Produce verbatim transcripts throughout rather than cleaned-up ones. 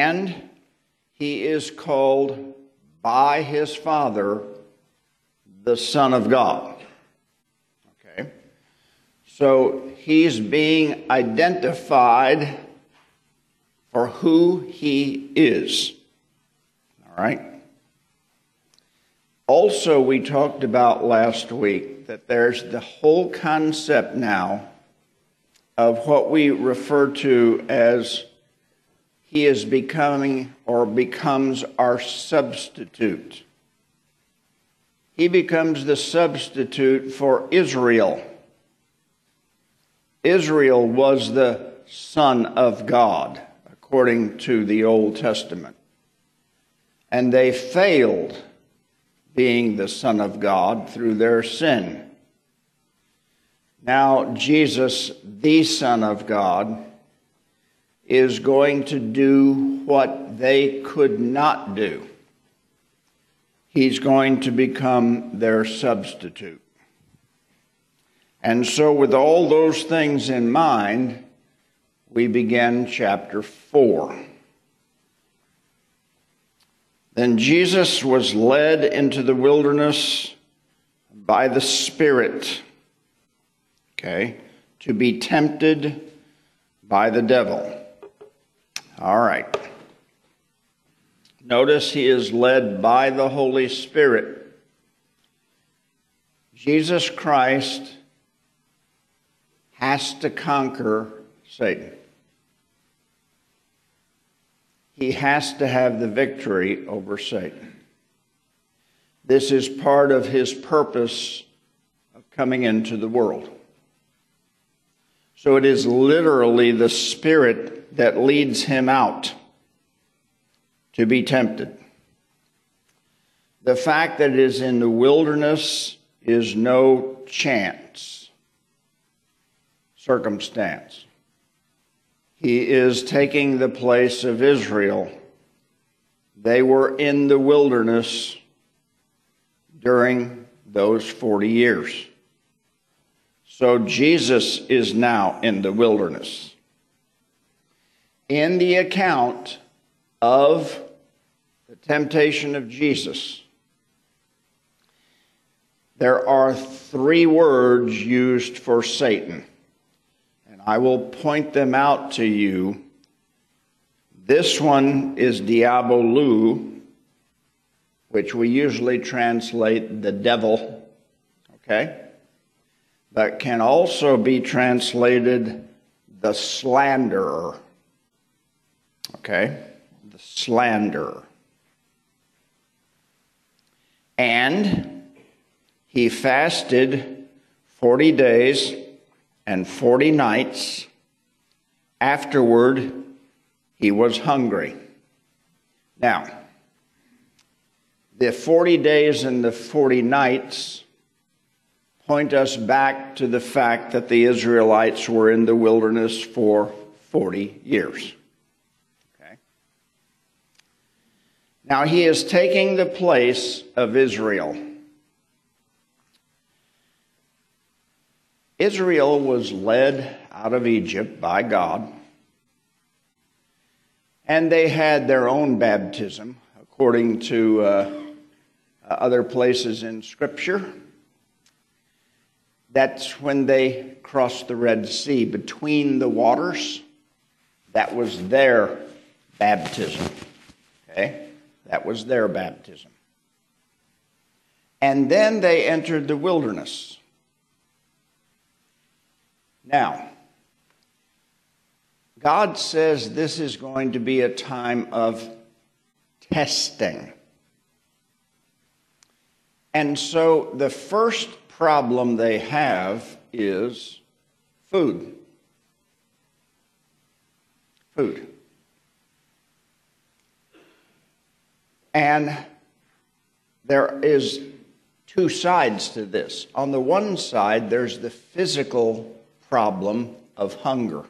and he is called by his Father the Son of God. Okay? So he's being identified for who he is. All right? Also, we talked about last week that there's the whole concept now of what we refer to as he is becoming or becomes our substitute. He becomes the substitute for Israel. Israel was the Son of God, according to the Old Testament. And they failed being the Son of God through their sin. Now, Jesus, the Son of God, is going to do what they could not do. He's going to become their substitute. And so with all those things in mind, we begin chapter four. Then Jesus was led into the wilderness by the Spirit, okay, to be tempted by the devil. All right. Notice he is led by the Holy Spirit. Jesus Christ has to conquer Satan. He has to have the victory over Satan. This is part of his purpose of coming into the world. So it is literally the Spirit that leads him out to be tempted. The fact that it is in the wilderness is no chance, circumstance. He is taking the place of Israel. They were in the wilderness during those forty years. So Jesus is now in the wilderness. In the account of the temptation of Jesus, there are three words used for Satan. And I will point them out to you. This one is diabolou, which we usually translate the devil, okay? But can also be translated the slanderer, okay? The slanderer. And he fasted forty days and forty nights. Afterward, he was hungry. Now, the forty days and the forty nights point us back to the fact that the Israelites were in the wilderness for forty years. Okay? Now, he is taking the place of Israel. Israel was led out of Egypt by God, and they had their own baptism, according to uh, other places in Scripture. That's when they crossed the Red Sea between the waters. That was their baptism. Okay? That was their baptism. And then they entered the wilderness. Now, God says this is going to be a time of testing. And so the first problem they have is food. Food. And there is two sides to this. On the one side, there's the physical problem of hunger.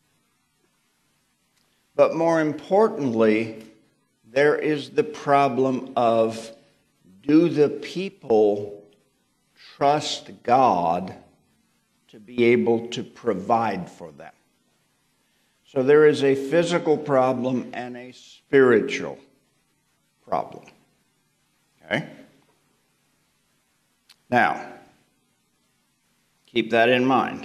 But more importantly, there is the problem of, do the people trust God to be able to provide for them? So there is a physical problem and a spiritual problem. Okay? Now, keep that in mind.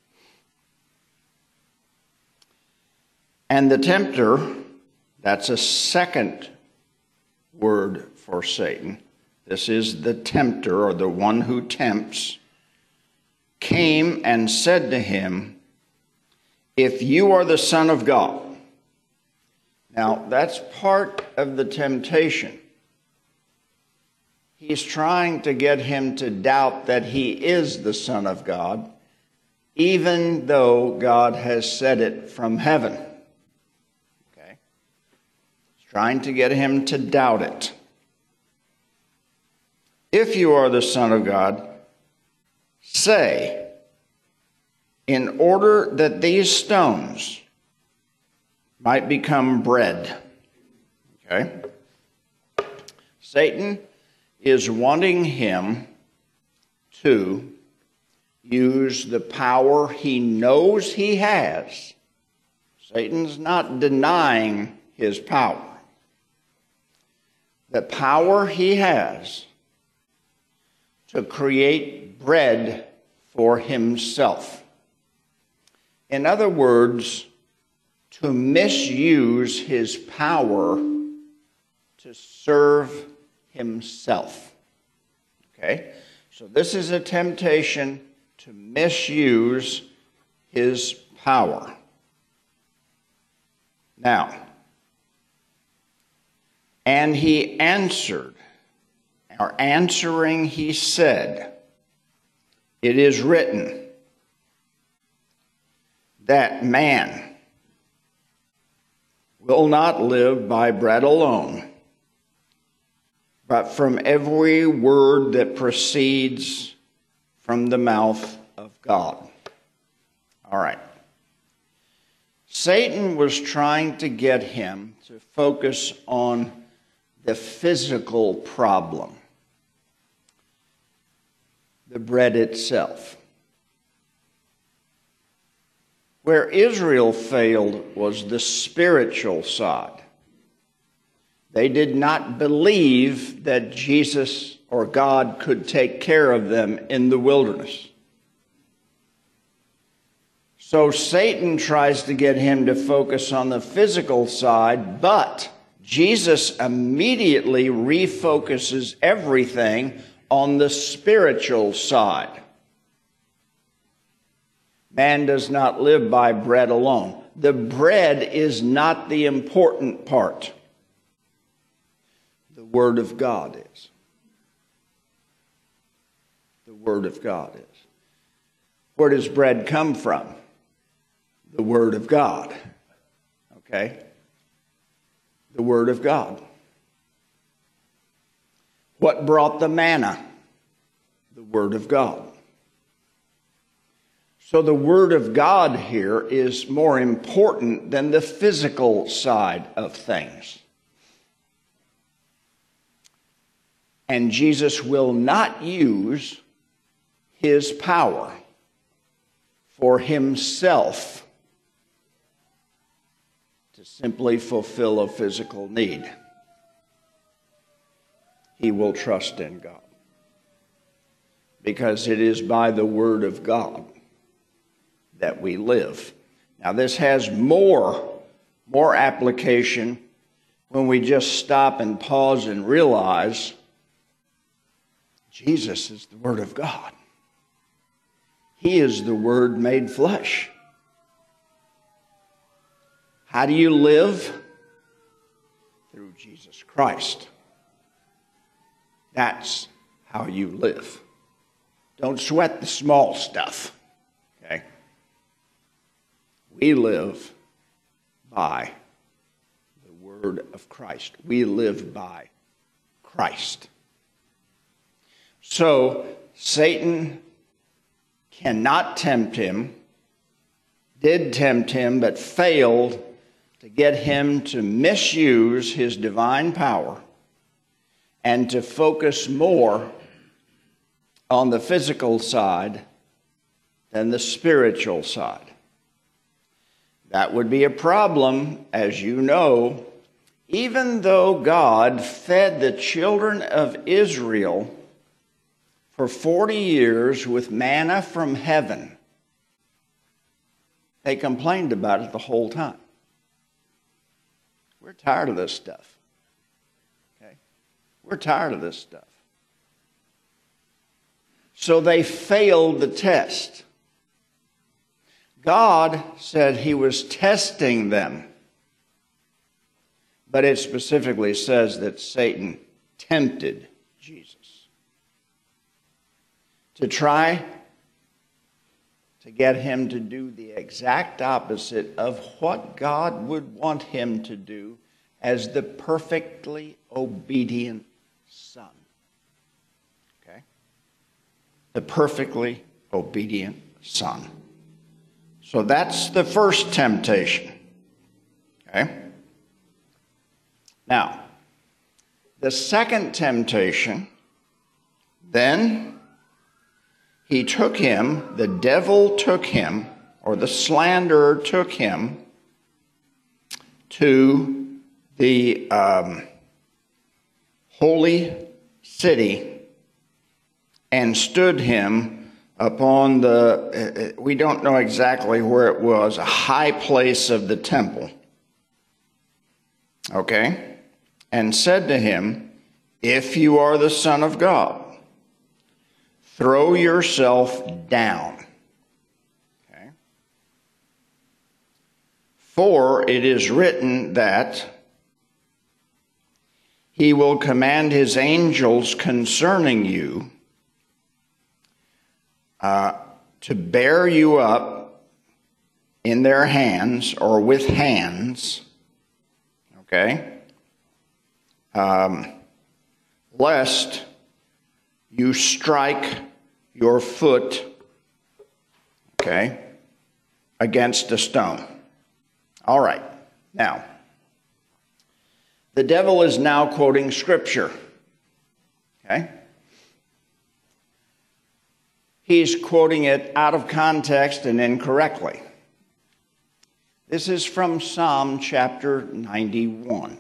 And the tempter, that's a second word for Satan. This is the tempter, or the one who tempts, came and said to him, "If you are the Son of God." Now, that's part of the temptation. He's trying to get him to doubt that he is the Son of God, even though God has said it from heaven. Okay? He's trying to get him to doubt it. "If you are the Son of God, say, in order that these stones might become bread." Okay? Satan is wanting him to use the power he knows he has. Satan's not denying his power. The power he has to create bread for himself. In other words, to misuse his power to serve himself. Okay? So this is a temptation to misuse his power. Now, and he answered, or answering he said, "It is written that man will not live by bread alone, but from every word that proceeds from the mouth of God." All right. Satan was trying to get him to focus on the physical problem, the bread itself. Where Israel failed was the spiritual side. They did not believe that Jesus or God could take care of them in the wilderness. So Satan tries to get him to focus on the physical side, but Jesus immediately refocuses everything on the spiritual side. Man does not live by bread alone. The bread is not the important part. The Word of God is. The Word of God is. Where does bread come from? The Word of God. Okay? The Word of God. What brought the manna? The Word of God. So the Word of God here is more important than the physical side of things. And Jesus will not use his power for himself to simply fulfill a physical need. He will trust in God, because it is by the Word of God that we live. Now, this has more, more application when we just stop and pause and realize Jesus is the Word of God. He is the Word made flesh. How do you live? Through Jesus Christ. That's how you live. Don't sweat the small stuff. Okay? We live by the Word of Christ. We live by Christ. So, Satan cannot tempt him, did tempt him, but failed to get him to misuse his divine power and to focus more on the physical side than the spiritual side. that would be a problem, as you know, even though God fed the children of Israel for forty years with manna from heaven. They complained about it the whole time. We're tired of this stuff. Okay? We're tired of this stuff. So they failed the test. God said he was testing them. But it specifically says that Satan tempted Jesus to try to get him to do the exact opposite of what God would want him to do as the perfectly obedient son. Okay? The perfectly obedient son. So that's the first temptation. Okay? Now, the second temptation, then he took him, the devil took him, or the slanderer took him to the um, holy city and stood him upon the, we don't know exactly where it was, a high place of the temple. Okay? And said to him, if you are the Son of God, throw yourself down. Okay? For it is written that he will command his angels concerning you uh, to bear you up in their hands or with hands. Okay? Um, lest you strike your foot, okay, against a stone. All right. Now, the devil is now quoting Scripture. Okay? He's quoting it out of context and incorrectly. This is from Psalm chapter ninety-one.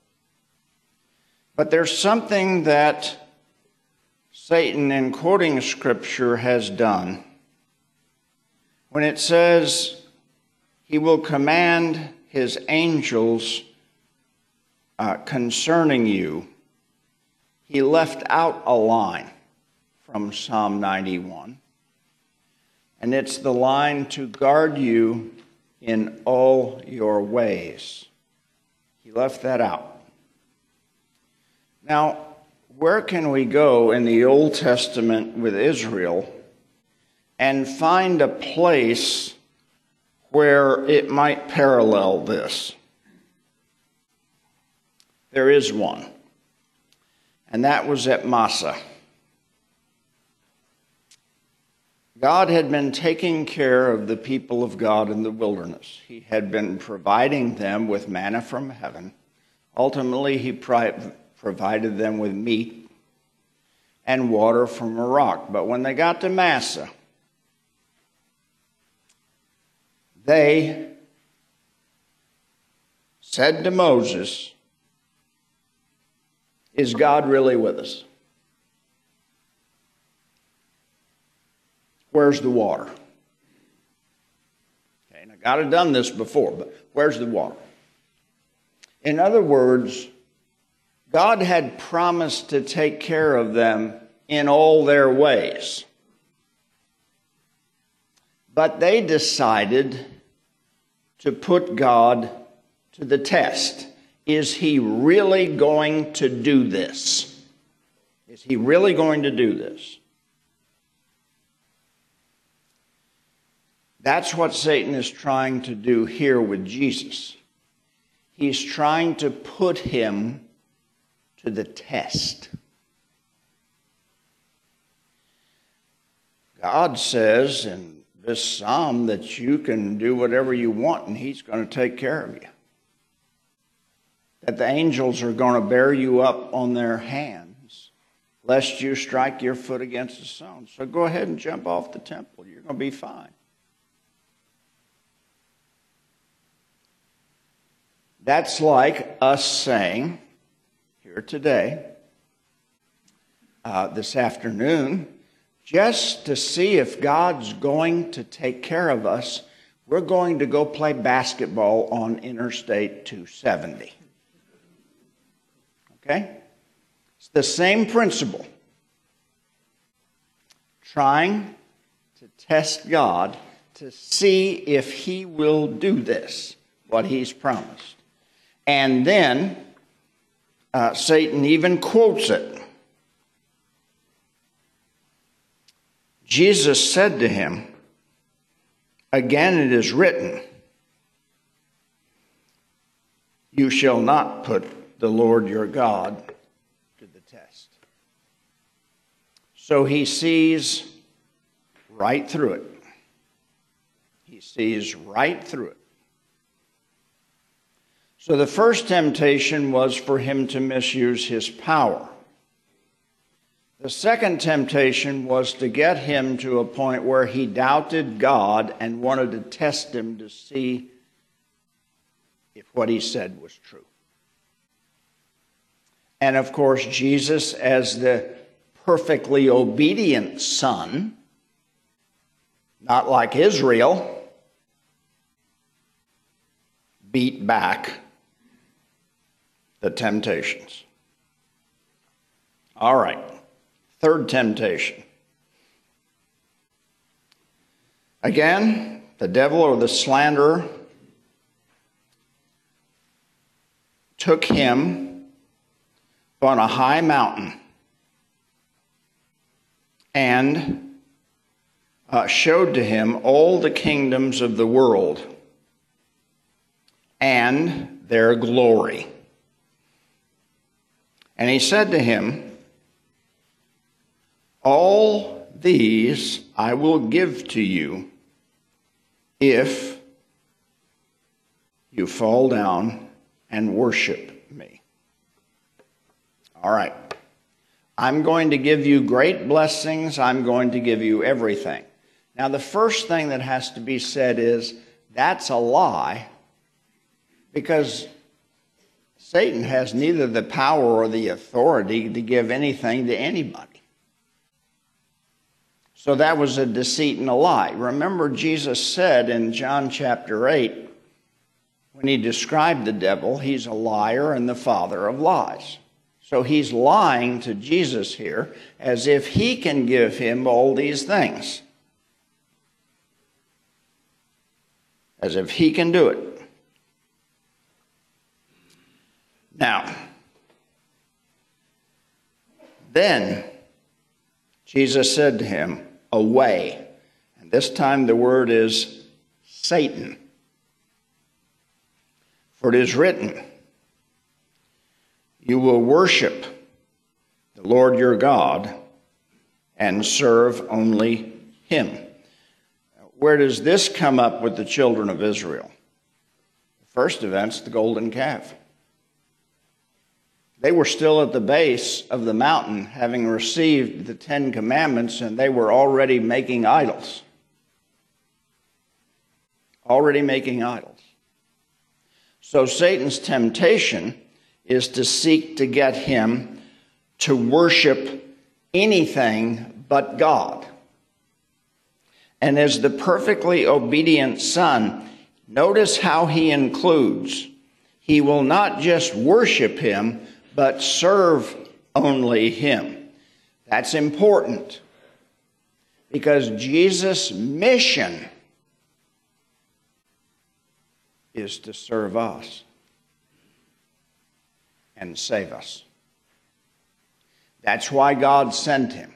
But there's something that Satan, in quoting Scripture, has done. When it says he will command his angels uh, concerning you, he left out a line from Psalm ninety-one. And it's the line to guard you in all your ways. He left that out. Now, where can we go in the Old Testament with Israel and find a place where it might parallel this? There is one, and that was at Massah. God had been taking care of the people of God in the wilderness. He had been providing them with manna from heaven. Ultimately, he pri- provided them with meat and water from a rock. But when they got to Massah, they said to Moses, is God really with us? Where's the water? Okay, now God had done this before, but where's the water? In other words, God had promised to take care of them in all their ways. But they decided to put God to the test. Is he really going to do this? Is he really going to do this? That's what Satan is trying to do here with Jesus. He's trying to put him to the test. God says in this psalm that you can do whatever you want and he's going to take care of you. That the angels are going to bear you up on their hands lest you strike your foot against a stone. So go ahead and jump off the temple. You're going to be fine. That's like us saying here today, uh, this afternoon, just to see if God's going to take care of us, we're going to go play basketball on Interstate two seventy. Okay? It's the same principle. Trying to test God to see if He will do this, what He's promised. And then uh, Satan even quotes it. Jesus said to him, "Again it is written, you shall not put the Lord your God to the test." So he sees right through it. He sees right through it. So the first temptation was for him to misuse his power. The second temptation was to get him to a point where he doubted God and wanted to test him to see if what he said was true. And of course, Jesus, as the perfectly obedient son, not like Israel, beat back the temptations. All right. Third temptation. Again, the devil or the slanderer took him on a high mountain and uh, showed to him all the kingdoms of the world and their glory. And he said to him, "All these I will give to you if you fall down and worship me." All right. I'm going to give you great blessings. I'm going to give you everything. Now, the first thing that has to be said is that's a lie, because Satan has neither the power or the authority to give anything to anybody. So that was a deceit and a lie. Remember, Jesus said in John chapter eight, when he described the devil, he's a liar and the father of lies. So he's lying to Jesus here as if he can give him all these things. As if he can do it. Now, then Jesus said to him, "Away." And this time the word is Satan. For it is written, "You will worship the Lord your God and serve only him." Where does this come up with the children of Israel? The first event's the golden calf. They were still at the base of the mountain, having received the Ten Commandments, and they were already making idols. Already making idols. So Satan's temptation is to seek to get him to worship anything but God. And as the perfectly obedient son, notice how he includes. He will not just worship him, but serve only him. That's important, because Jesus' mission is to serve us and save us. That's why God sent him.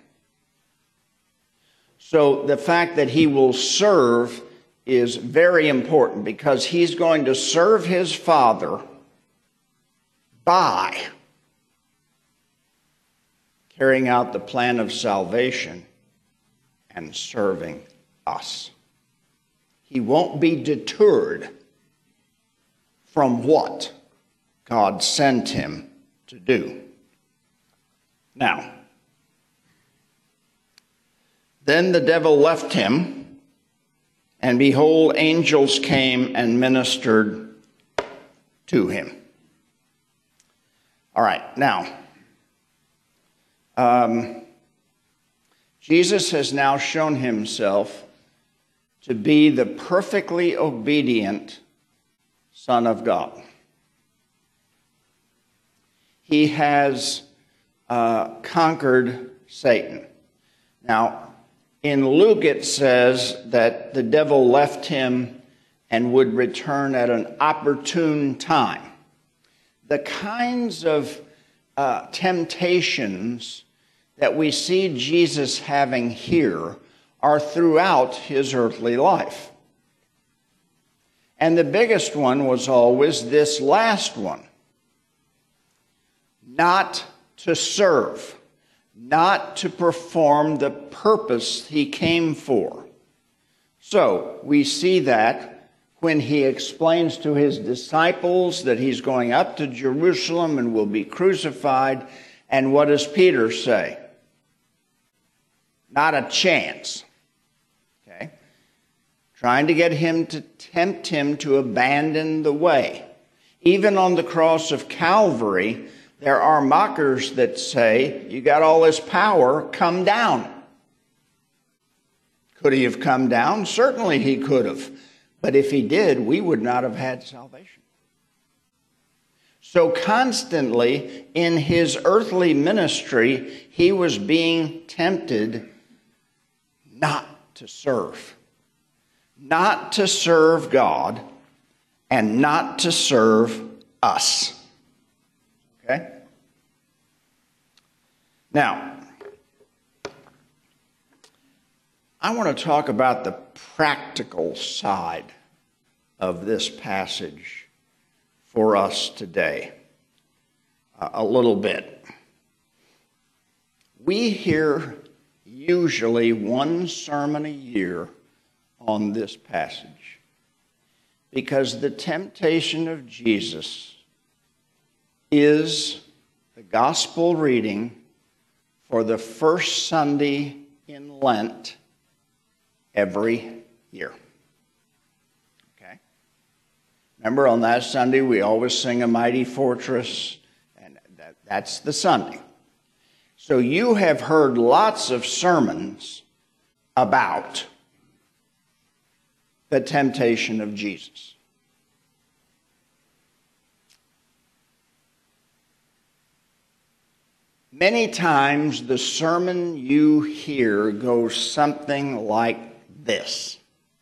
So the fact that he will serve is very important, because he's going to serve his Father by carrying out the plan of salvation and serving us. He won't be deterred from what God sent him to do. Now, then the devil left him, and behold, angels came and ministered to him. All right, now, um, Jesus has now shown himself to be the perfectly obedient Son of God. He has uh, conquered Satan. Now, in Luke it says that the devil left him and would return at an opportune time. The kinds of uh, temptations that we see Jesus having here are throughout his earthly life. And the biggest one was always this last one. Not to serve, not to perform the purpose he came for. So we see that when he explains to his disciples that he's going up to Jerusalem and will be crucified. And what does Peter say? Not a chance. Okay? Trying to get him to tempt him to abandon the way. Even on the cross of Calvary, there are mockers that say, you got all this power, come down. Could he have come down? Certainly he could have. But if he did, we would not have had salvation. So constantly in his earthly ministry, he was being tempted not to serve. Not to serve God and not to serve us. Okay? Now, I want to talk about the practical side of this passage for us today uh, a little bit. We hear usually one sermon a year on this passage because the temptation of Jesus is the gospel reading for the first Sunday in Lent every year. Okay? Remember, on that Sunday, we always sing A Mighty Fortress, and that, that's the Sunday. So you have heard lots of sermons about the temptation of Jesus. Many times the sermon you hear goes something like this.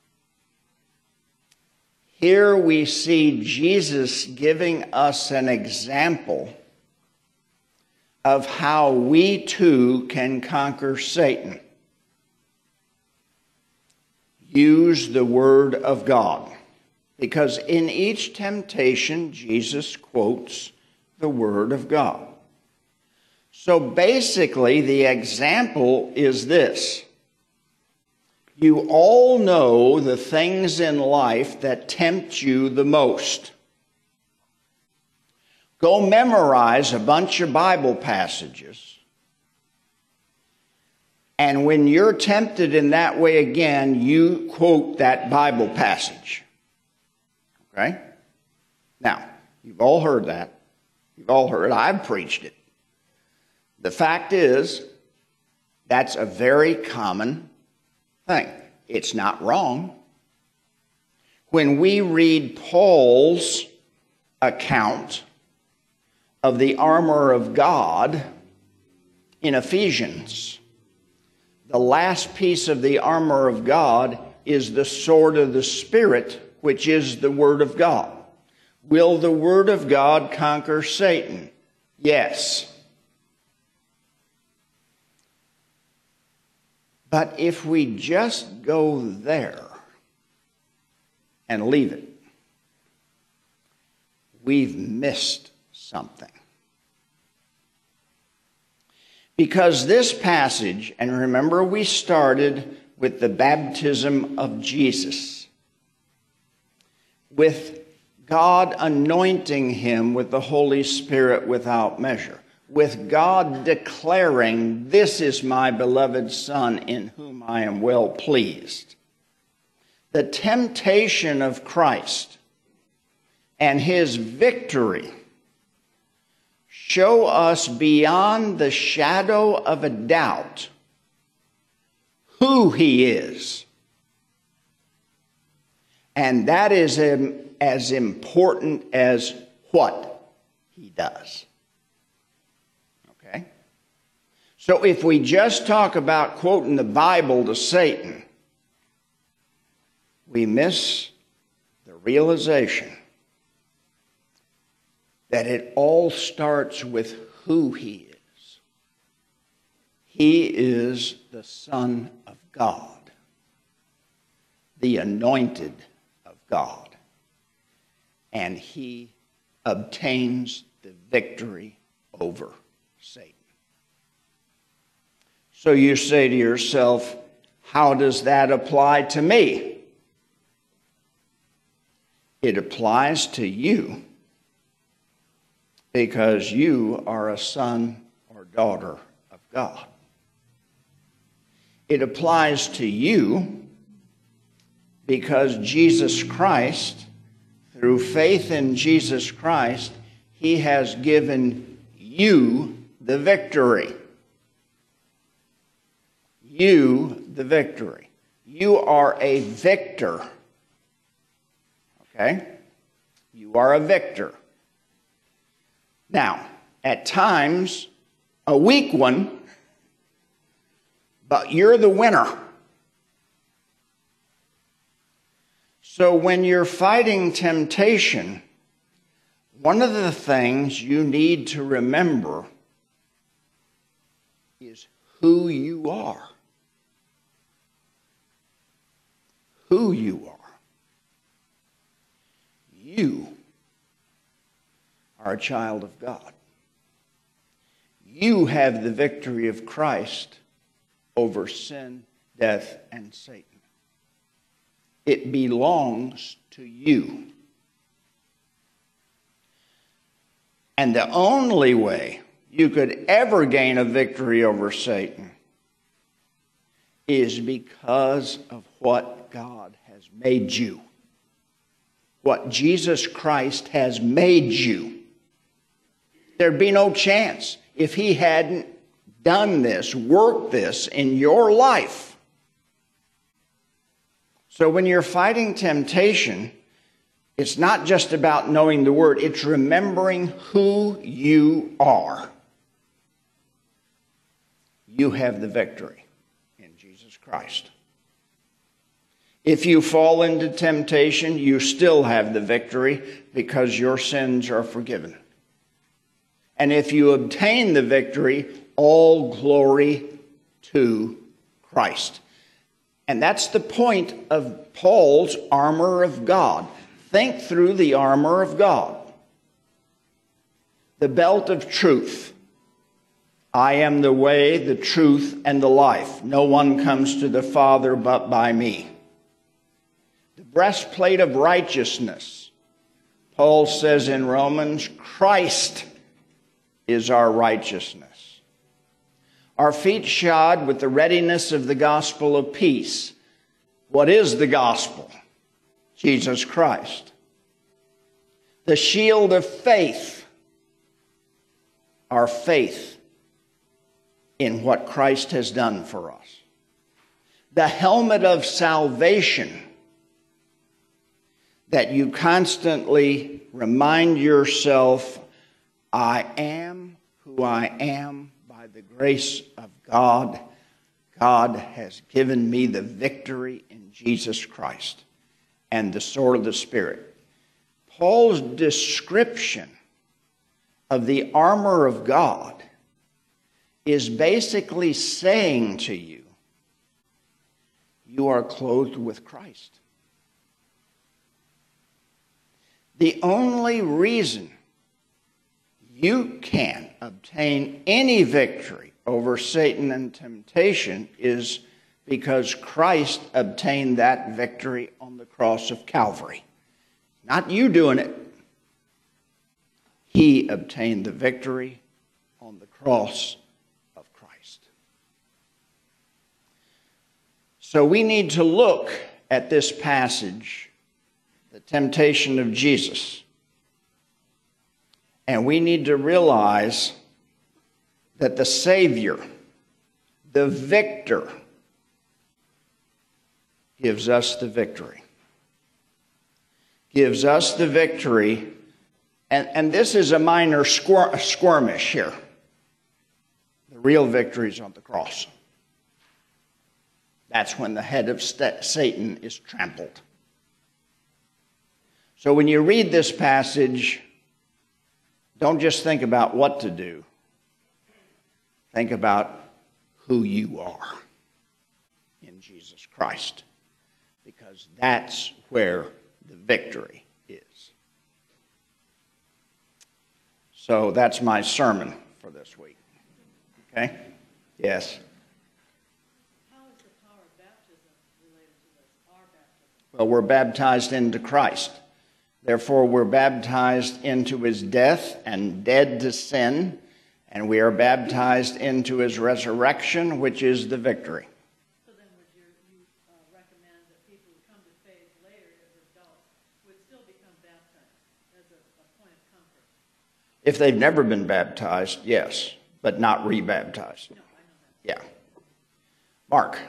Here we see Jesus giving us an example of how we too can conquer Satan. Use the Word of God. Because in each temptation, Jesus quotes the Word of God. So basically, the example is this. You all know the things in life that tempt you the most. Go memorize a bunch of Bible passages. And when you're tempted in that way again, you quote that Bible passage. Okay? Now, you've all heard that. You've all heard it. I've preached it. The fact is, that's a very common thing. It's not wrong. When we read Paul's account of the armor of God in Ephesians, the last piece of the armor of God is the sword of the Spirit, which is the Word of God. Will the Word of God conquer Satan? Yes. But if we just go there and leave it, we've missed something. Because this passage, and remember we started with the baptism of Jesus, with God anointing him with the Holy Spirit without measure, with God declaring, "This is my beloved Son in whom I am well pleased." The temptation of Christ and his victory show us beyond the shadow of a doubt who he is. And that is as important as what he does. Okay? So if we just talk about quoting the Bible to Satan, we miss the realization that it all starts with who he is. He is the Son of God, the anointed of God, and he obtains the victory over Satan. So you say to yourself, how does that apply to me? It applies to you because you are a son or daughter of God. It applies to you because Jesus Christ, through faith in Jesus Christ, he has given you the victory. You the victory. You are a victor. Okay? You are a victor. Now, at times, a weak one, but you're the winner. So when you're fighting temptation, one of the things you need to remember is who you are. Who you are. You are a child of God. You have the victory of Christ over sin, death, and Satan. It belongs to you. And the only way you could ever gain a victory over Satan is because of what God has made you. What Jesus Christ has made you. There'd be no chance if he hadn't done this, worked this in your life. So when you're fighting temptation, it's not just about knowing the word, it's remembering who you are. You have the victory in Jesus Christ. If you fall into temptation, you still have the victory because your sins are forgiven. And if you obtain the victory, all glory to Christ. And that's the point of Paul's armor of God. Think through the armor of God. The belt of truth. I am the way, the truth, and the life. No one comes to the Father but by me. The breastplate of righteousness. Paul says in Romans, Christ is our righteousness. Our feet shod with the readiness of the gospel of peace. What is the gospel? Jesus Christ. The shield of faith. Our faith in what Christ has done for us. The helmet of salvation. That you constantly remind yourself, I am who I am by the grace of God. God has given me the victory in Jesus Christ. And the sword of the Spirit. Paul's description of the armor of God is basically saying to you, you are clothed with Christ. The only reason you can obtain any victory over Satan and temptation is because Christ obtained that victory on the cross of Calvary. Not you doing it. He obtained the victory on the cross of Christ. So we need to look at this passage, the temptation of Jesus, And we need to realize that the Savior, the victor, gives us the victory. Gives us the victory. And, and this is a minor squir- skirmish here. The real victory is on the cross. That's when the head of st- Satan is trampled. So when you read this passage, don't just think about what to do. Think about who you are in Jesus Christ. Because that's where the victory is. So that's my sermon for this week. Okay? Yes? How is the power of baptism related to this, our baptism? Well, we're baptized into Christ. Therefore, we're baptized into his death and dead to sin, and we are baptized into his resurrection, which is the victory. So then would you, you uh, recommend that people who come to faith later as adults would still become baptized as a, a point of comfort? If they've never been baptized, yes, but not rebaptized. No, I know that. Yeah. Mark.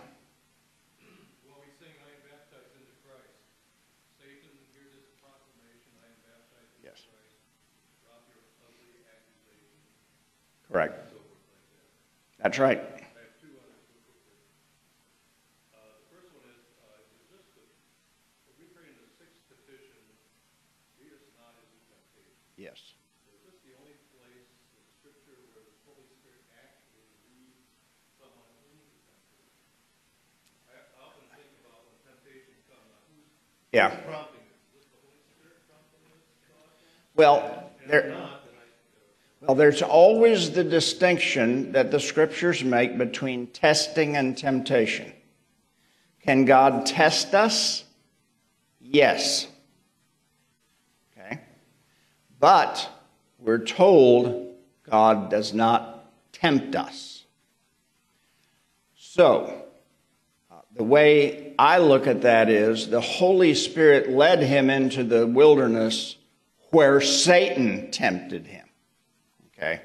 Correct. That's right. I have two others real quickly. Uh, the first one is, uh, is this the, if we pray in the sixth petition, lead us not into temptation. Yes. Is this the only place in Scripture where the Holy Spirit actually leads someone into temptation? I often think about when temptation comes, now who's, Yeah. who's prompting it? Is this the Holy Spirit prompting this thought? Well, And there. if not, Well, there's always the distinction that the Scriptures make between testing and temptation. Can God test us? Yes. Okay. But we're told God does not tempt us. So, uh, the way I look at that is the Holy Spirit led him into the wilderness where Satan tempted him. Okay?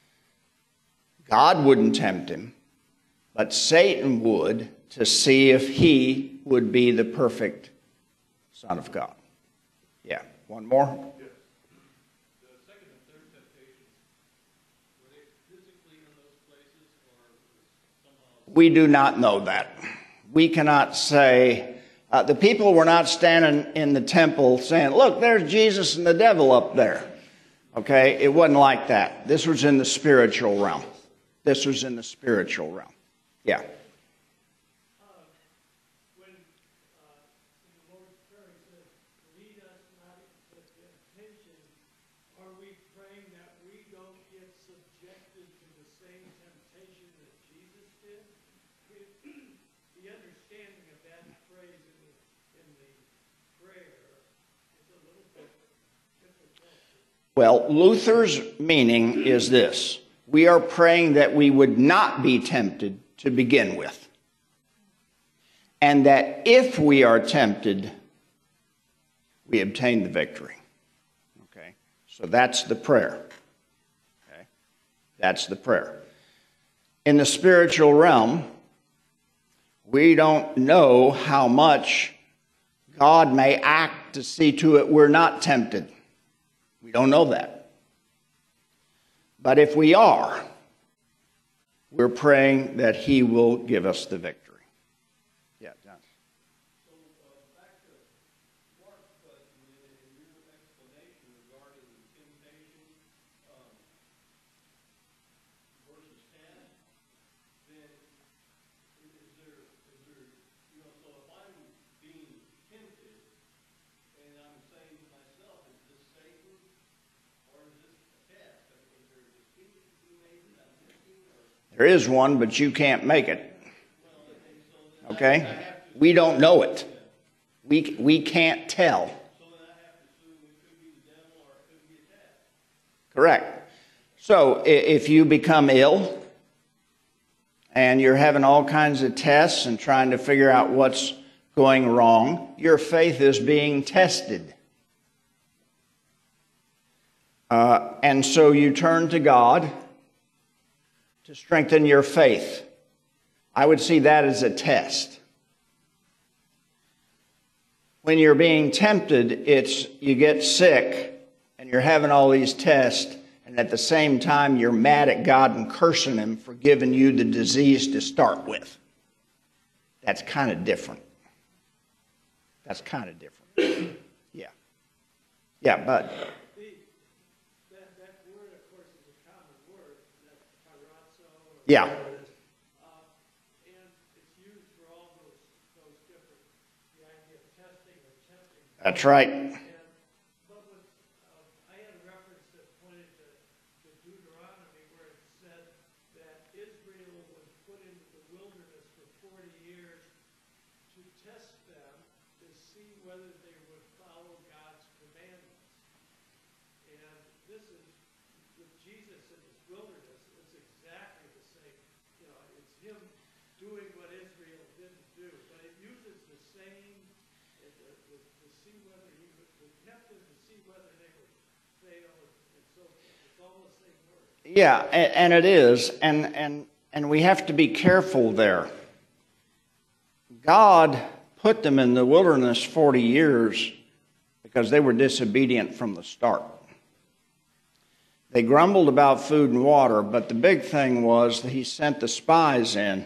God wouldn't tempt him, but Satan would to see if he would be the perfect Son of God. Yeah. One more? yes. The second and third temptations, were they physically in those places or somehow? We do not know that. We cannot say, uh, the people were not standing in the temple saying, look, there's Jesus and the devil up there. Okay, it wasn't like that. This was in the spiritual realm. This was in the spiritual realm. Yeah. Uh, when uh, in the Lord's Prayer it says, lead us not into temptation, are we praying that we don't get subjected to the same temptation that Jesus did? It, the understanding of that phrase in the, in the prayer is a little bit difficult. Well, Luther's meaning is this. We are praying that we would not be tempted to begin with. And that if we are tempted, we obtain the victory. Okay? So that's the prayer. Okay? That's the prayer. In the spiritual realm, we don't know how much God may act to see to it we're not tempted. We don't know that. But if we are, we're praying that he will give us the victory. Yeah, John. So uh, back to Mark's question and your explanation regarding temptation um, versus ten, then is there, is there, you know, so if I'm being tempted and I'm saying to myself, is this Satan or is this a test? I mean, is there a distinction to be made that I'm missing? Or, There is one, but you can't make it. well, okay, so then I, I Okay? have to, We don't know it. We, we can't tell. so then I have to assume it could be the devil or it could be a test. Correct. So i- if you become ill and you're having all kinds of tests and trying to figure out what's going wrong, your faith is being tested. Uh, and so you turn to God to strengthen your faith. I would see that as a test. When you're being tempted, it's you get sick and you're having all these tests, and at the same time you're mad at God and cursing Him for giving you the disease to start with. That's kind of different. That's kind of different. Yeah. Yeah, bud. That, that word, of course, is a common word. That's parazzo. Or Yeah. Uh, and it's used for all those, those different, the idea of testing or tempting. That's right. And, but with, uh, I had a reference that pointed to, to Deuteronomy where it said that Israel was put into the wilderness for forty years to test them to see whether they would follow God's commandments. And this is, with Jesus in this wilderness, it's exactly the same. You know, it's Him doing what Israel didn't do. But it uses the same, uh, to, to, to see whether He would, to tempt them to see whether they would fail and so forth. It's all the same word. Yeah, and, and it is, and, and, and we have to be careful there. God put them in the wilderness forty years because they were disobedient from the start. They grumbled about food and water, but the big thing was that He sent the spies in,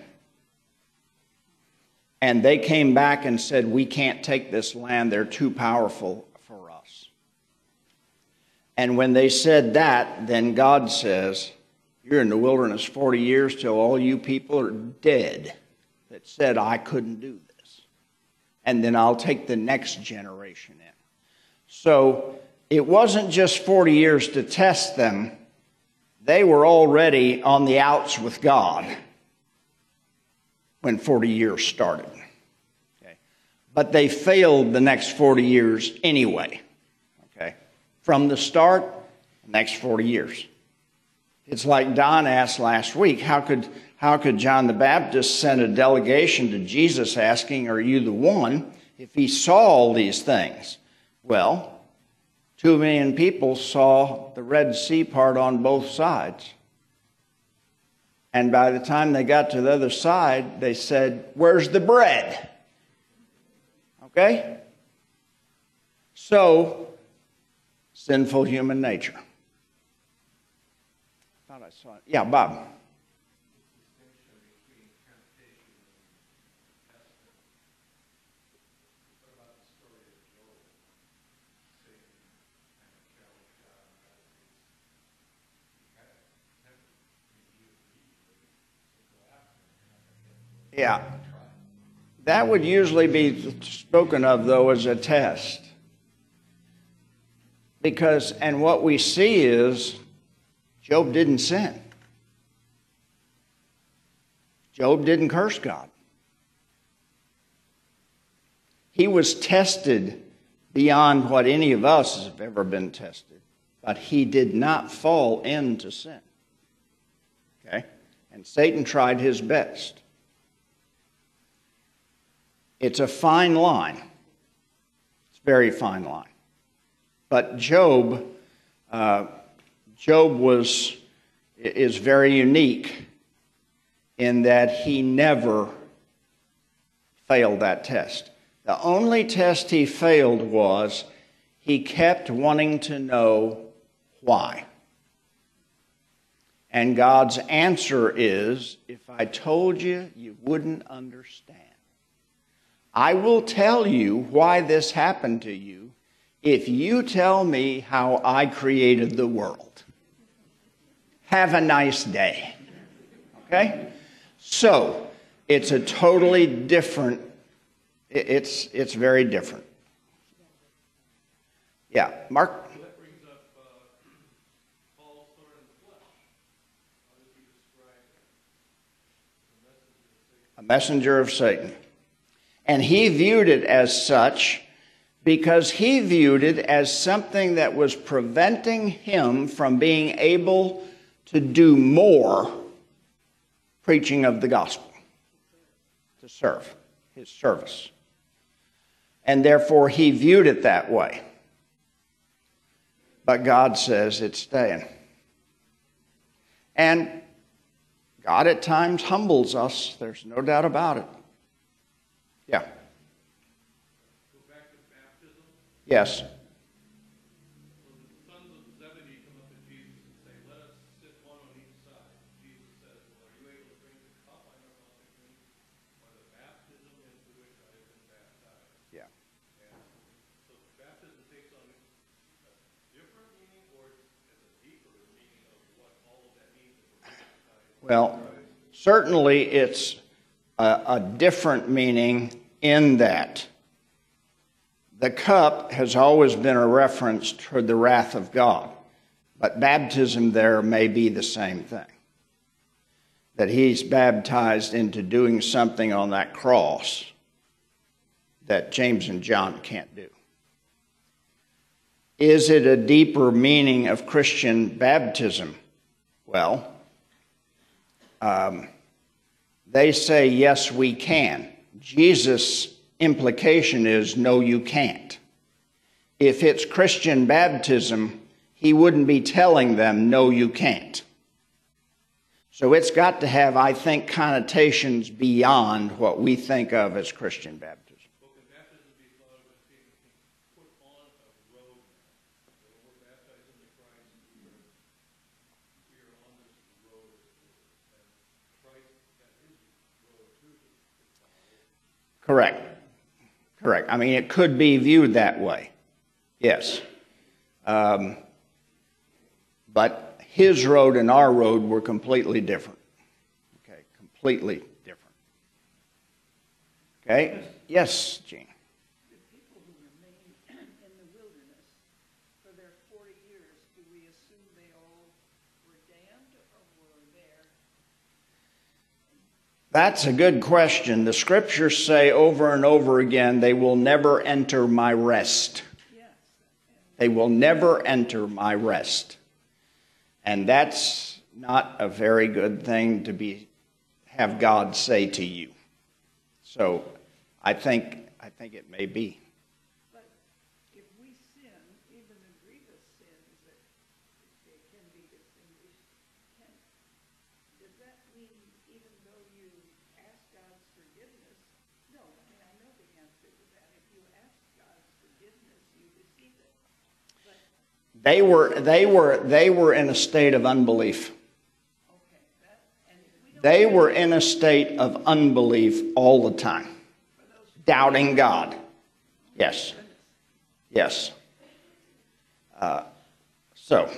and they came back and said, we can't take this land, they're too powerful for us. And when they said that, then God says, you're in the wilderness forty years till all you people are dead that said I couldn't do this. And then I'll take the next generation in. So it wasn't just forty years to test them. They were already on the outs with God when forty years started. Okay. But they failed the next forty years anyway. Okay. From the start, the next forty years. It's like Don asked last week, how could how could John the Baptist send a delegation to Jesus asking, are you the one, if he saw all these things? Well, two million people saw the Red Sea part on both sides. And by the time they got to the other side, they said, where's the bread? Okay? So, sinful human nature. I thought I saw it. Yeah, Bob. Yeah. That would usually be spoken of, though, as a test. Because, and what we see is, Job didn't sin. Job didn't curse God. He was tested beyond what any of us have ever been tested. But he did not fall into sin. Okay? And Satan tried his best. It's a fine line. It's a very fine line. But Job, uh, Job was is very unique in that he never failed that test. The only test he failed was he kept wanting to know why. And God's answer is, if I told you, you wouldn't understand. I will tell you why this happened to you if you tell me how I created the world. Have a nice day. Okay? So, it's a totally different, it's, it's very different. Yeah, Mark? That brings up uh, Paul's thorn in the flesh. How does he describe it? A messenger of Satan. And he viewed it as such because he viewed it as something that was preventing him from being able to do more preaching of the gospel, to serve, his service. And therefore he viewed it that way. But God says it's staying. And God at times humbles us. There's no doubt about it. Yeah. Go back to baptism. Yes. So the sons of Zebedee come up to Jesus and say, let us sit one on each side. Jesus says, well, are you able to drink the cup I am about to drink, or the baptism into which I have been baptized? Yeah. And so baptism takes on a different meaning, or it's a deeper meaning of what all of that means if we're baptized. Well, certainly it's a, a different meaning in that the cup has always been a reference toward the wrath of God. But baptism there may be the same thing. That he's baptized into doing something on that cross that James and John can't do. Is it a deeper meaning of Christian baptism? Well, um, they say, yes, we can. Jesus' implication is, no, you can't. If it's Christian baptism, he wouldn't be telling them, no, you can't. So it's got to have, I think, connotations beyond what we think of as Christian baptism. Well, can baptism be thought of as being put on a road? So when we're baptized into Christ, we are, we are on this road, and Christ got his road too to follow. Correct. Correct. I mean, it could be viewed that way. Yes. Um, but his road and our road were completely different. Okay, completely different. Okay? Yes, Gene. The people who remained in the wilderness for their forty years, do we assume they all were damned or were there? That's a good question. The scriptures say over and over again, they will never enter my rest. Yes. They will never enter my rest. And that's not a very good thing to be have God say to you. So I think I think it may be. But if we sin, even the grievous sins that they can be distinguished, can, does that mean even though you ask God's forgiveness? No, I mean, I know the answer to that. If you ask God's forgiveness, you receive it. But, They were they were they were in a state of unbelief. okay, that, and if we don't. They were in a state of unbelief all the time. Doubting God. Yes. Yes. Uh, so.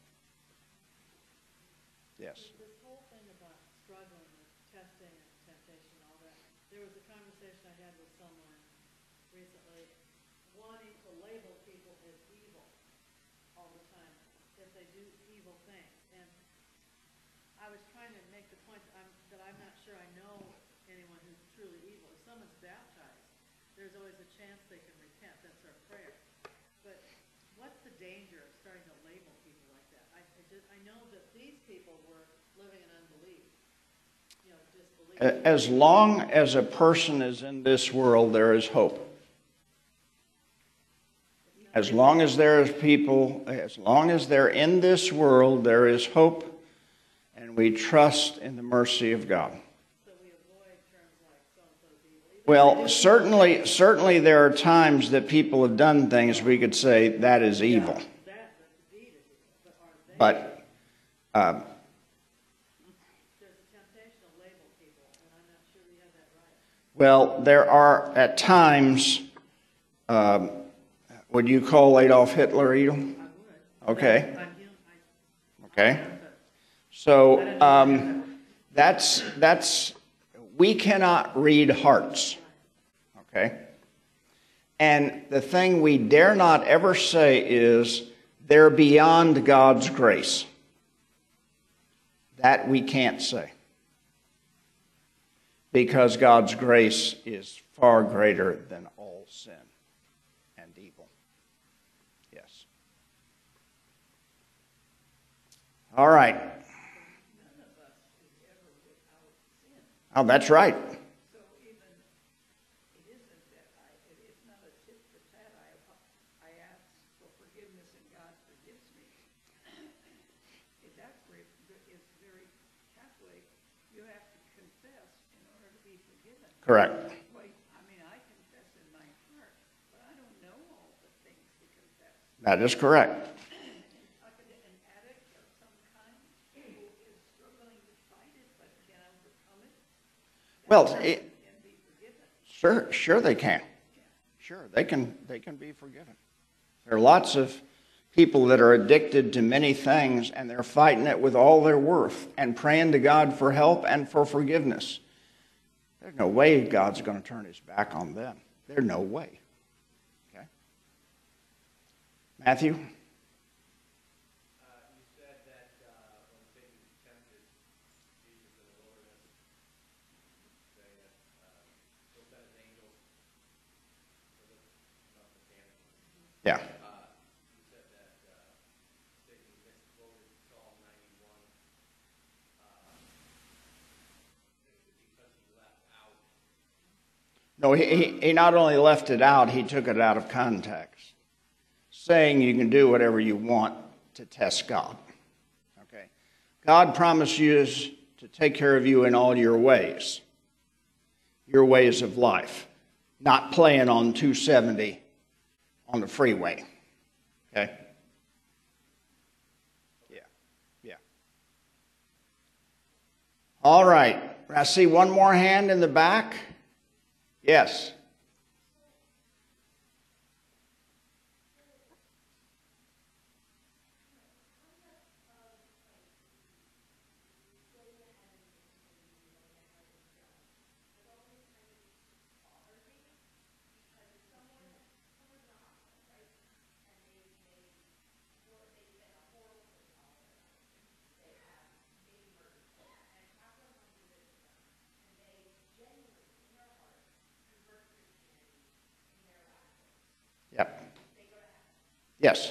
Yes. This whole thing about struggling with testing and temptation and all that, there was a conversation I had with someone recently wanting to label people as evil all the time if they do evil things. And I was trying to make the point that I'm, that I'm not sure I know anyone who's truly evil. If someone's baptized, there's always a chance they can repent. That's our prayer. But what's the danger of starting to label people like that? I, I, just, I know that these people were living in unbelief, you know, disbelief. As long as a person is in this world, there is hope. As long as there is people, as long as they're in this world, there is hope, and we trust in the mercy of God. So we avoid terms like so-and-so's evil. Even Well, certainly, certainly there are times that people have done things we could say that is evil. that, that the deed is evil. But are they, But um, there's a temptation to label people, and I'm not sure we have that right. well, there are at times. Um, would you call Adolf Hitler evil? I would. Okay. I'm hum- I, Okay. So um, that's that's we cannot read hearts. Okay. And the thing we dare not ever say is they're beyond God's grace. That we can't say. Because God's grace is far greater than all sin and evil. Yes. All right. Oh, that's right. so even, it isn't that I, it, it's not a tit for tat. I, apo- I ask for forgiveness and God forgives you have to confess in order to be forgiven. Correct. Wait, I mean, I confess in my heart, but I don't know all the things to confess. That is correct. How could an addict of some kind who is struggling to fight it but can overcome it, Well, that it, person can be forgiven? sure, sure they can. Sure, they can, they can be forgiven. There are lots of people that are addicted to many things, and they're fighting it with all their worth and praying to God for help and for forgiveness. There's no way God's going to turn his back on them. There's no way. Okay? Matthew? Uh, you said that uh, when Satan tempted Jesus in the wilderness, saying that uh, he'll send his angels to lift him up the camp. Yeah. Uh, you said that uh, Satan misquoted Psalm ninety-one. Uh, is it because he left out? No, he, he, he not only left it out, he took it out of context, saying you can do whatever you want to test God. Okay? God promises to take care of you in all your ways, your ways of life, not playing on two seventy on the freeway. Okay? Yeah. Yeah. All right. I see one more hand in the back. Yes. Yep. Yes.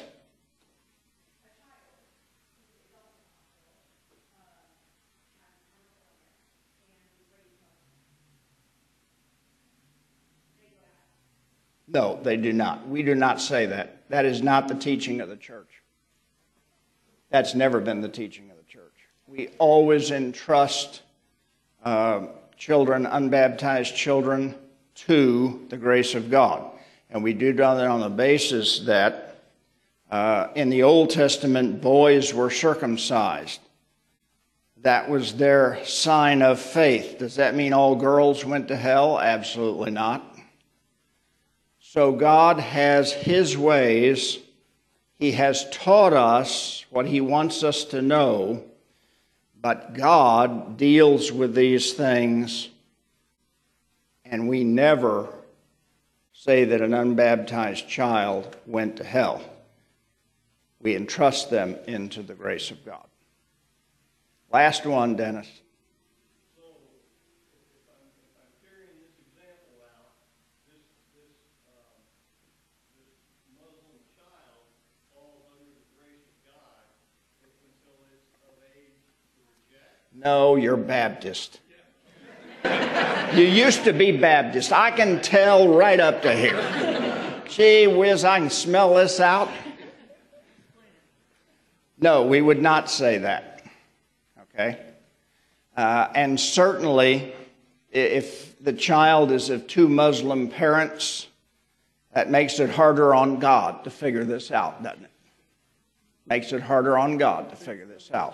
No, they do not. We do not say that. That is not the teaching of the church. That's never been the teaching of the church. We always entrust uh, children, unbaptized children, to the grace of God. And we do that on the basis that uh, in the Old Testament, boys were circumcised. That was their sign of faith. Does that mean all girls went to hell? Absolutely not. So God has his ways. He has taught us what he wants us to know, but God deals with these things, and we never say that an unbaptized child went to hell. We entrust them into the grace of God. Last one, Dennis. So, if I'm, if I'm carrying this example out, this, this, um, this Muslim child falls under the grace of God until it's of age to reject. No, you're Baptist. You used to be Baptist. I can tell right up to here. Gee whiz, I can smell this out. No, we would not say that. Okay? Uh, and certainly, if the child is of two Muslim parents, that makes it harder on God to figure this out, doesn't it? Makes it harder on God to figure this out.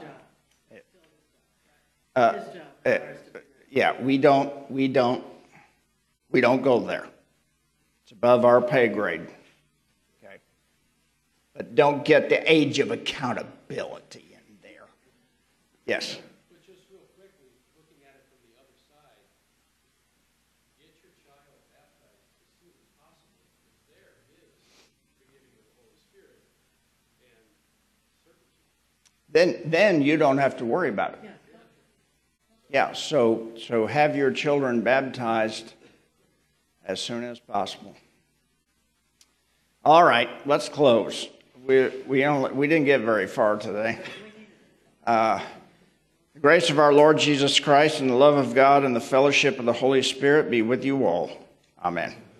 Uh, His job. uh, yeah, we don't, we don't, we don't go there. It's above our pay grade. Okay? But don't get the age of accountability in there. Yes? But just real quickly, looking at it from the other side, get your child baptized as soon as possible, because there is forgiving of the Holy Spirit and circumcision. Then, then you don't have to worry about it. Yeah, so, so have your children baptized as soon as possible. All right, let's close. We, we, only, we didn't get very far today. Uh, the grace of our Lord Jesus Christ and the love of God and the fellowship of the Holy Spirit be with you all. Amen.